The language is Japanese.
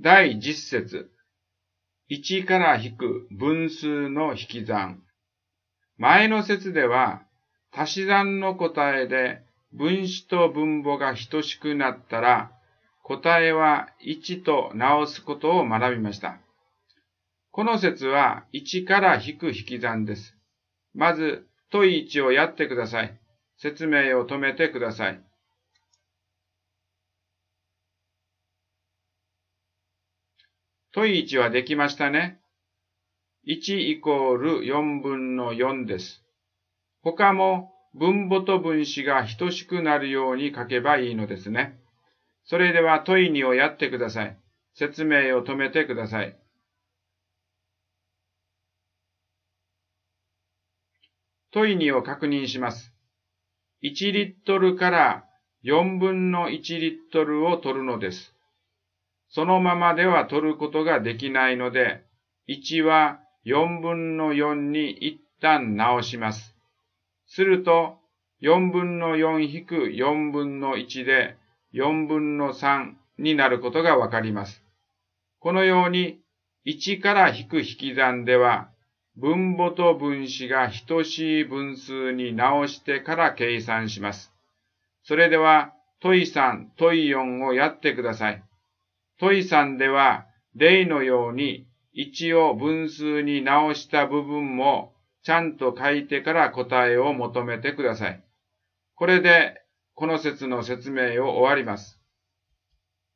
第10節。1から引く分数の引き算。前の節では、足し算の答えで分子と分母が等しくなったら、答えは1と直すことを学びました。この節は1から引く引き算です。まず、問1をやってください。説明を止めてください。問1はできましたね。1イコール4分の4です。他も分母と分子が等しくなるように書けばいいのですね。それでは問2をやってください。説明を止めてください。問2を確認します。1リットルから4分の1リットルを取るのです。そのままでは取ることができないので、1は4分の4に一旦直します。すると、4分の4引く4分の1で4分の3になることがわかります。このように、1から引く引き算では、分母と分子が等しい分数に直してから計算します。それでは、問3、問4をやってください。問3では、例のように1を分数に直した部分もちゃんと書いてから答えを求めてください。これで、この節の説明を終わります。